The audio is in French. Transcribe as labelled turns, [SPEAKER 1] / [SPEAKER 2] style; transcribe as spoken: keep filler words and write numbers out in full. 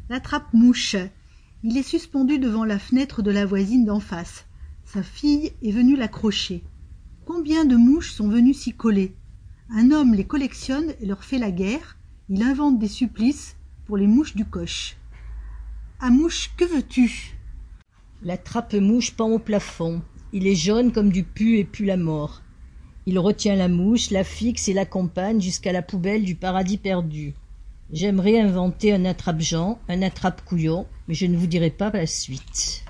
[SPEAKER 1] L'attrape-mouche. Il est suspendu devant la fenêtre de la voisine d'en face. Sa fille est venue l'accrocher. Combien de mouches sont venues s'y coller? Un homme les collectionne et leur fait la guerre. Il invente des supplices pour les mouches du coche. À mouche, que veux-tu?
[SPEAKER 2] L'attrape-mouche pend au plafond. Il est jaune comme du pu et pue la mort. Il retient la mouche, la fixe et l'accompagne jusqu'à la poubelle du paradis perdu. J'aimerais inventer un attrape-Jean, un attrape-couillon, mais je ne vous dirai pas la suite.